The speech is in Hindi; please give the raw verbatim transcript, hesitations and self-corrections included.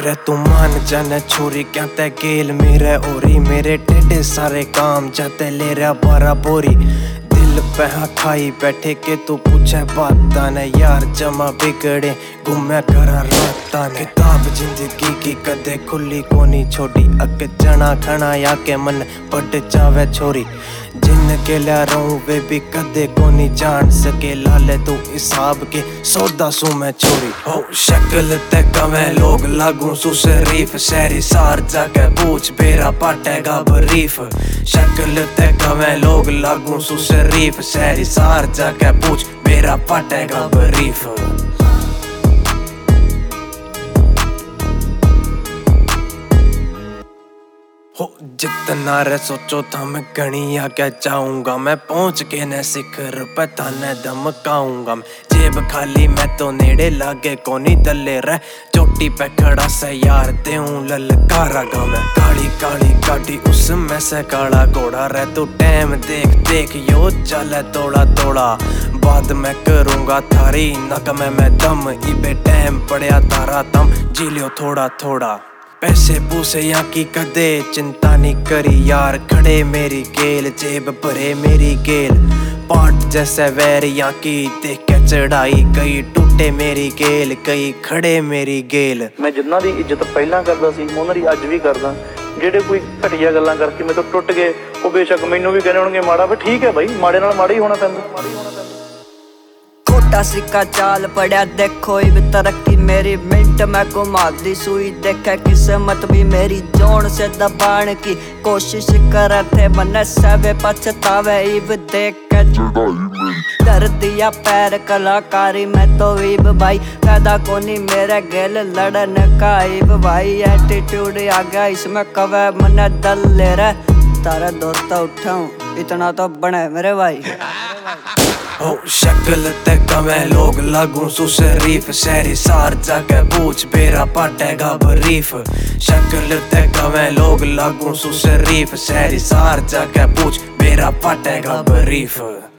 रे तू मान जाने छोरी क्या ते गेल मेरे ओरी मेरे टेढ़े सारे काम जाते ले रहा बारा बोरी दिल पे हाँ खाई बैठे के तू पूछे बाता ने यार जमा बिगड़े घूमे करा राता ने किताब जिंदगी की कदे खुली कोनी छोड़ी अक जना खना या के मन पट जावे छोरी जिन के लिया रहूं वे भी कदे कोनी जान सके लाले तू हिसाब के सौदा सू मैं छोरी हो शक्ल ते कवे लोग लागू सू शरीफ शहरी सार जाके पूछ बेरा पाटेगा बरीफ शक्ल ते कवे लोग लागू सू शरीफ शहरी सार जाके पूछ बेरा पाटेगा बरीफ हो जितना रे सोचो था मैं गणी आगे जाऊंगा मैं पहुंच के न शिखर पे थाने धमकाऊंगा जेब खाली मैं तो नेड़े लागे कोनी दले रे चोटी पे खड़ा से यार देऊं ललकारा गा मैं काली काली गाड़ी उसमें से काला घोड़ा रे तू टाइम देख देख यो चले तोड़ा तोड़ा बाद मैं करूंगा थारी नक में मैं दम इबे टाइम पड़या तारा तम जी लियो थोड़ा थोड़ा पैसे पूसे या की कदे चिंता नहीं करी यार खड़े मेरी गेल जेब भरे मेरी गेल पाट जैसे वैर या की देख के चढ़ाई कई टूटे मेरी गेल कई खड़े मेरी गेल मैं जिन्ना दी इज्जत पहला करदा सी मैं उन्हां दी अज भी करदा जेडे कोई घटिया गल्लां करके मैं तो टुट गए वो बेशक मैनू भी कहने होणगे माड़ा पर ठीक है भाई माड़े नाल माड़ा ही होना पैंदा खोटा सिक्का चाल पड़ा देखो इब तरक्की मेरी मिंट में घुमा दी सुई देखे किस्मत भी मेरी जोन से दबाण की कोशिश करे थे मन सबे पछतावे इब देख के कर दिया पैर कलाकारी में तो इब भाई पैदा कोनी मेरे गेल लड़न का इब भाई एटीट्यूड आ गया इसमें कवे मन दल ले रहे तारा दोस्त उठाऊं इतना तो बने मेरे भाई हो शक्ल ते कवे लोग लागू सू शरीफ शहरी सार जाके पूछ बेरा पाटेगा बरीफ शक्ल ते कवे लोग लागू सू शरीफ शहरी सार जाके पूछ बेरा पाटेगा बरीफ।